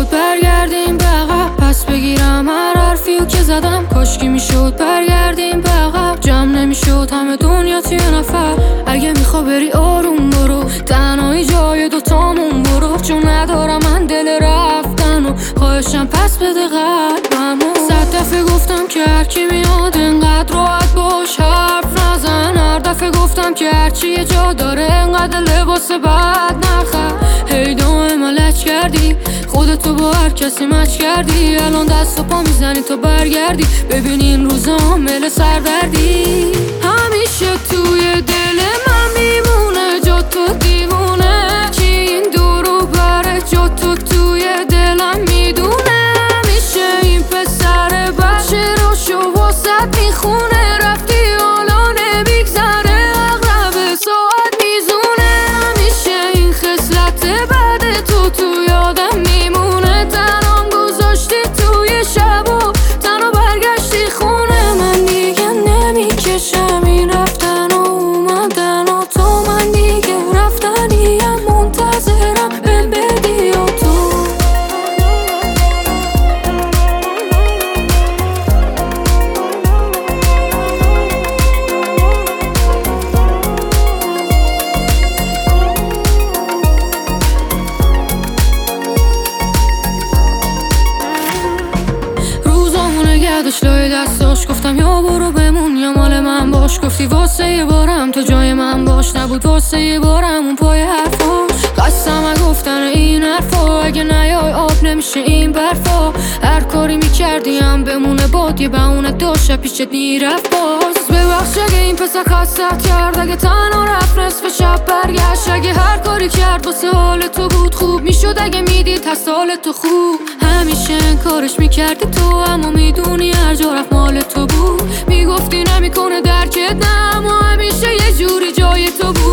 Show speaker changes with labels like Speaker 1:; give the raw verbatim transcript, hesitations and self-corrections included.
Speaker 1: میشد برگردیم به عقب، پس بگیرم هر حرفیو که زدم. کاشکی میشد برگردیم به عقب، جمع نمیشد همه دنیا توی نفر. اگه میخوا بری آروم برو، تنهایی جای دوتامون برو، چون ندارم من دل رفتن و خواهشم پس بده قلبمو. صد دفعه گفتم که هرکی میاد انقدر راحت باش حرف نزن. هر دفعه گفتم که هرچی یه جا داره انقدر لباس بد نخر. هی دائما لچ کردی خودتو با هر کسی مچ کردی. الان دست و پا میزنی تا برگردی، ببین این روزا عامل سردردی. همیشه توی دل من میمونه جا تو دیوونه، کی این دورو بره جا تو توی دلم میدونه. همیشه این پسر بچه رو شو واسد میخونه، رفتی حالا نمیگذره اغرب ساعت میزونه. همیشه این خصلت بد تو تو یادم میمونه، تنام گذاشتی توی شب و تنها برگشتی خونه. من دیگه نمیکشم این رفتن و اومدن و تو، من دیگه رفتنیم منتظرم به بدی و تو. روزامونه گردش لای دستاش، گفتم یا برو بمون یا مال من باش. گفتی واسه یه بارم تو جای من باش، نبود واسه یه بارم اون پای حرفاش. قسم گفتن این حرفا، اگه نیای آب نمیشه این برفا. هر کاری میکردی هم بمونه باد، یه بهونه داشت پیشت میرفت باز. ببخش اگه این پسر خستت کرد، اگه تنها رفت نصف شب برگشت. اگه هر کاری کرد واسه حال تو بود خوب میشد، اگه میدید هست حال تو خوب. همیشه کارش میکردی تو، اما میدونی هر جا رفت مال تو بود. میگفتی نمیکنه درکت، نه اما همیشه یه جوری جای تو بود.